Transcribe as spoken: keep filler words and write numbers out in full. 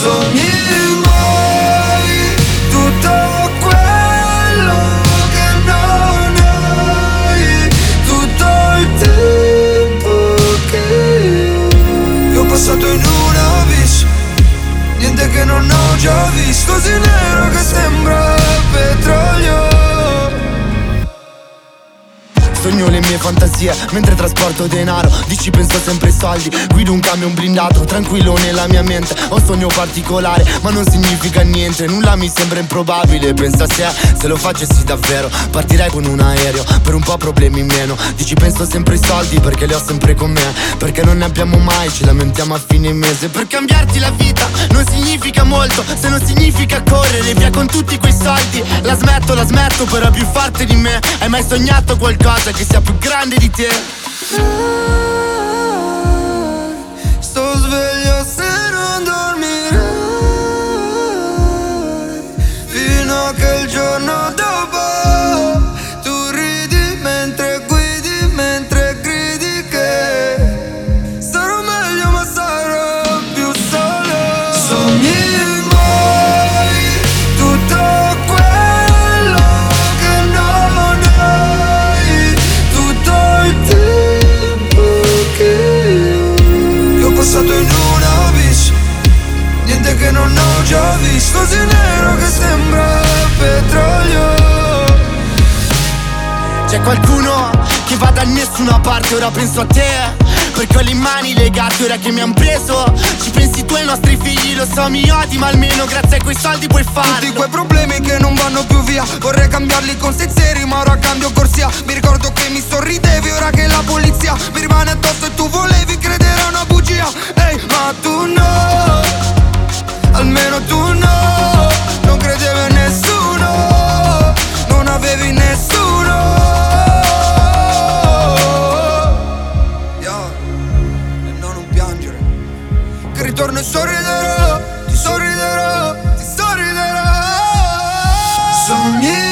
Sogni mai tutto quello che non hai, tutto il tempo che io ho passato in una bis, niente che non ho già visto, così nero che sembra petrolio. Sogno le mie fantasie mentre trasporto denaro. Dici penso sempre ai soldi, guido un camion blindato, tranquillo nella mia mente. Ho un sogno particolare ma non significa niente, nulla mi sembra improbabile. Pensa se, se lo facessi davvero, partirei con un aereo, per un po' problemi meno. Dici penso sempre ai soldi perché li ho sempre con me, perché non ne abbiamo mai, ci lamentiamo a fine mese. Per cambiarti la vita non significa molto, se non significa correre via con tutti quei soldi. La smetto, la smetto, però più forte di me. Hai mai sognato qualcosa che sia più grande di te? Sto sveglio se non dormirai, fino a che il giorno dopo tu ridi mentre guidi, mentre gridi che sarò meglio ma sarò più solo. Sogni mai tutto quello che non hai, tutto il tempo che io ho passato in una bis, niente che non ho già visto, così nero che sembra petrolio. C'è qualcuno che va da nessuna parte, ora penso a te, perché ho le mani legate ora che mi han preso. Ci pensi tu ai nostri figli, lo so mi odi, ma almeno grazie a quei soldi puoi farlo. Tutti quei problemi che non vanno più via, vorrei cambiarli con senzeri ma ora cambio corsia. Mi ricordo che mi sorridevi ora che la polizia mi rimane addosso e tu volevi credere a una bugia. Ehi, ma tu no, almeno tu no, non credevi a nessuno, non avevi nessuno. Yeah. E no, non piangere, che ritorno e sorriderò, ti sorriderò, ti sorriderò. Sogni